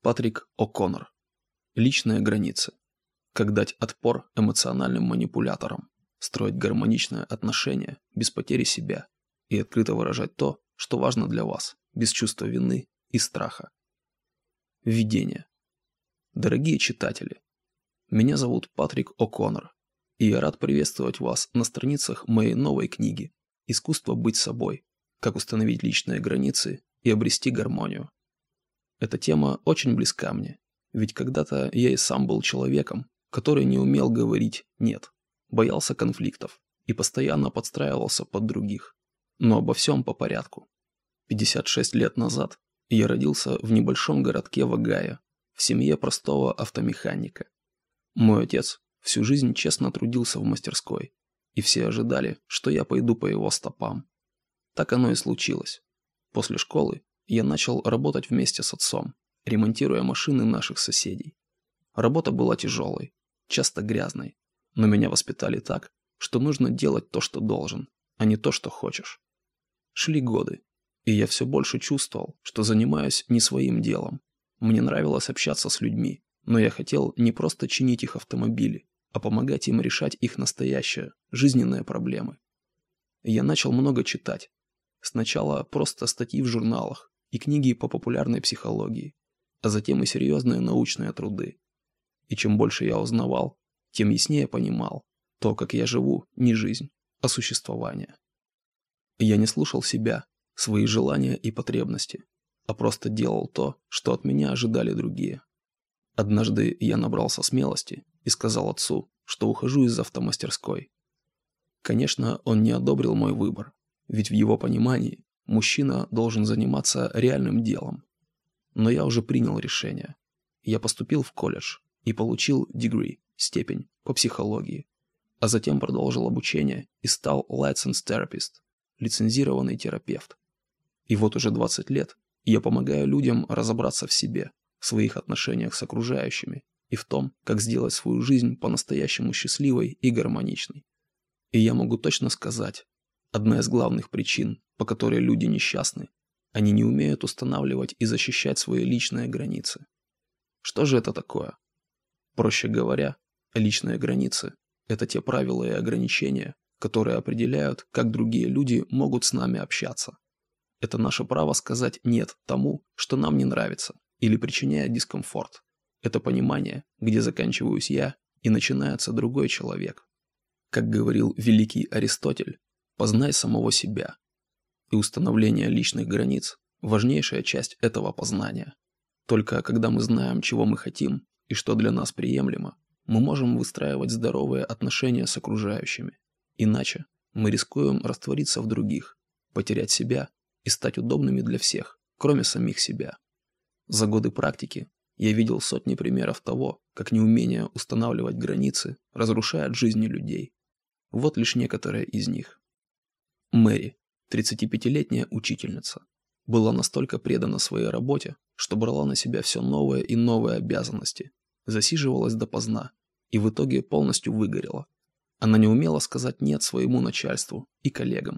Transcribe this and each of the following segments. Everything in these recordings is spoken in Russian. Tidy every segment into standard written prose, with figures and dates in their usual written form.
Патрик О'Коннор. Личные границы. Как дать отпор эмоциональным манипуляторам, строить гармоничное отношение без потери себя и открыто выражать то, что важно для вас, без чувства вины и страха. Введение. Дорогие читатели, меня зовут Патрик О'Коннор, и я рад приветствовать вас на страницах моей новой книги «Искусство быть собой. Как установить личные границы и обрести гармонию». Эта тема очень близка мне, ведь когда-то я и сам был человеком, который не умел говорить «нет», боялся конфликтов и постоянно подстраивался под других. Но обо всем по порядку. 56 лет назад я родился в небольшом городке в Огайо, в семье простого автомеханика. Мой отец всю жизнь честно трудился в мастерской, и все ожидали, что я пойду по его стопам. Так оно и случилось. После школы я начал работать вместе с отцом, ремонтируя машины наших соседей. Работа была тяжелой, часто грязной, но меня воспитали так, что нужно делать то, что должен, а не то, что хочешь. Шли годы, и я все больше чувствовал, что занимаюсь не своим делом. Мне нравилось общаться с людьми, но я хотел не просто чинить их автомобили, а помогать им решать их настоящие, жизненные проблемы. Я начал много читать. Сначала просто статьи в журналах и книги по популярной психологии, а затем и серьезные научные труды. И чем больше я узнавал, тем яснее понимал, то, как я живу, не жизнь, а существование. Я не слушал себя, свои желания и потребности, а просто делал то, что от меня ожидали другие. Однажды я набрался смелости и сказал отцу, что ухожу из автомастерской. Конечно, он не одобрил мой выбор, ведь в его понимании мужчина должен заниматься реальным делом. Но я уже принял решение. Я поступил в колледж и получил degree, степень, по психологии, а затем продолжил обучение и стал licensed therapist, лицензированный терапевт. И вот уже 20 лет я помогаю людям разобраться в себе, в своих отношениях с окружающими и в том, как сделать свою жизнь по-настоящему счастливой и гармоничной. И я могу точно сказать, одна из главных причин, по которой люди несчастны, они не умеют устанавливать и защищать свои личные границы. Что же это такое? Проще говоря, личные границы – это те правила и ограничения, которые определяют, как другие люди могут с нами общаться. Это наше право сказать «нет» тому, что нам не нравится или причиняет дискомфорт. Это понимание, где заканчиваюсь я и начинается другой человек. Как говорил великий Аристотель, познай самого себя. И установление личных границ – важнейшая часть этого познания. Только когда мы знаем, чего мы хотим и что для нас приемлемо, мы можем выстраивать здоровые отношения с окружающими. Иначе мы рискуем раствориться в других, потерять себя и стать удобными для всех, кроме самих себя. За годы практики я видел сотни примеров того, как неумение устанавливать границы разрушает жизни людей. Вот лишь некоторые из них. Мэри, 35-летняя учительница, была настолько предана своей работе, что брала на себя все новые и новые обязанности, засиживалась допоздна и в итоге полностью выгорела. Она не умела сказать «нет» своему начальству и коллегам.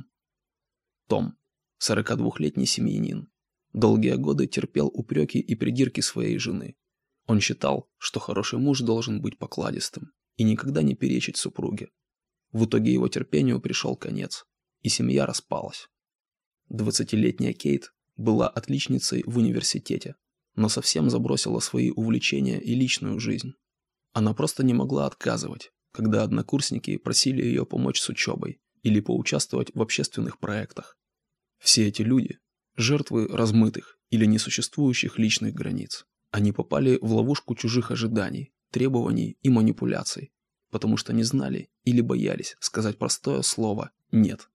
Том, 42-летний семьянин, долгие годы терпел упреки и придирки своей жены. Он считал, что хороший муж должен быть покладистым и никогда не перечить супруге. В итоге его терпению пришел конец, и семья распалась. 20-летняя Кейт была отличницей в университете, но совсем забросила свои увлечения и личную жизнь. Она просто не могла отказывать, когда однокурсники просили ее помочь с учебой или поучаствовать в общественных проектах. Все эти люди – жертвы размытых или несуществующих личных границ. Они попали в ловушку чужих ожиданий, требований и манипуляций, потому что не знали или боялись сказать простое слово «нет».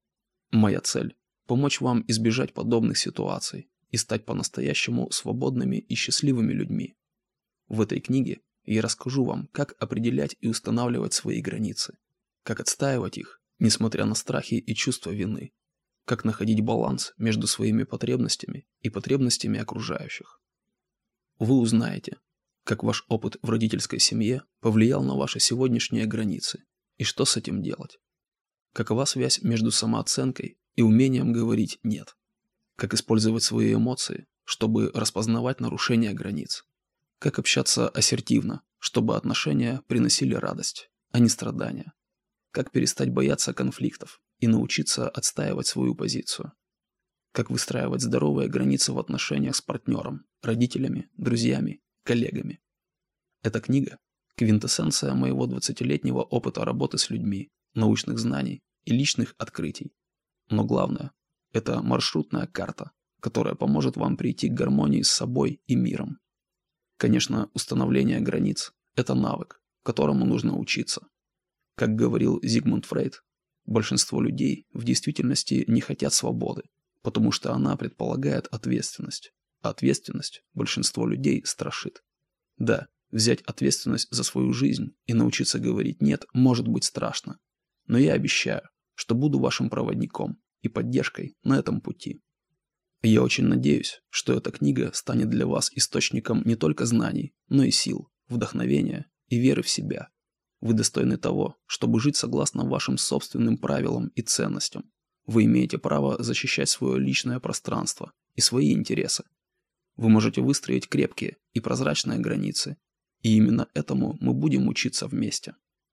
Моя цель – помочь вам избежать подобных ситуаций и стать по-настоящему свободными и счастливыми людьми. В этой книге я расскажу вам, как определять и устанавливать свои границы, как отстаивать их, несмотря на страхи и чувство вины, как находить баланс между своими потребностями и потребностями окружающих. Вы узнаете, как ваш опыт в родительской семье повлиял на ваши сегодняшние границы и что с этим делать. Какова связь между самооценкой и умением говорить «нет». Как использовать свои эмоции, чтобы распознавать нарушения границ. Как общаться ассертивно, чтобы отношения приносили радость, а не страдания. Как перестать бояться конфликтов и научиться отстаивать свою позицию. Как выстраивать здоровые границы в отношениях с партнером, родителями, друзьями, коллегами. Эта книга – квинтэссенция моего 20-летнего опыта работы с людьми, научных знаний и личных открытий. Но главное – это маршрутная карта, которая поможет вам прийти к гармонии с собой и миром. Конечно, установление границ – это навык, которому нужно учиться. Как говорил Зигмунд Фрейд, большинство людей в действительности не хотят свободы, потому что она предполагает ответственность, а ответственность большинство людей страшит. Да, взять ответственность за свою жизнь и научиться говорить «нет» может быть страшно, но я обещаю, что буду вашим проводником и поддержкой на этом пути. Я очень надеюсь, что эта книга станет для вас источником не только знаний, но и сил, вдохновения и веры в себя. Вы достойны того, чтобы жить согласно вашим собственным правилам и ценностям. Вы имеете право защищать свое личное пространство и свои интересы. Вы можете выстроить крепкие и прозрачные границы, и именно этому мы будем учиться вместе.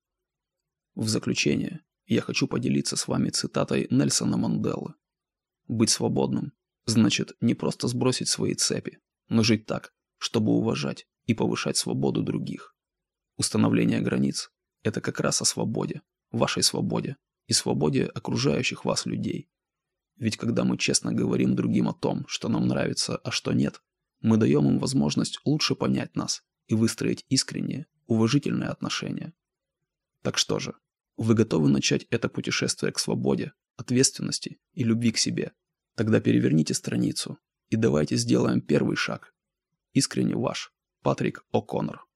В заключение я хочу поделиться с вами цитатой Нельсона Манделы. «Быть свободным значит не просто сбросить свои цепи, но жить так, чтобы уважать и повышать свободу других. Установление границ – это как раз о свободе, вашей свободе и свободе окружающих вас людей. Ведь когда мы честно говорим другим о том, что нам нравится, а что нет, мы даем им возможность лучше понять нас и выстроить искренние, уважительные отношения. Так что же, вы готовы начать это путешествие к свободе, ответственности и любви к себе? Тогда переверните страницу и давайте сделаем первый шаг. Искренне ваш, Патрик О'Коннор.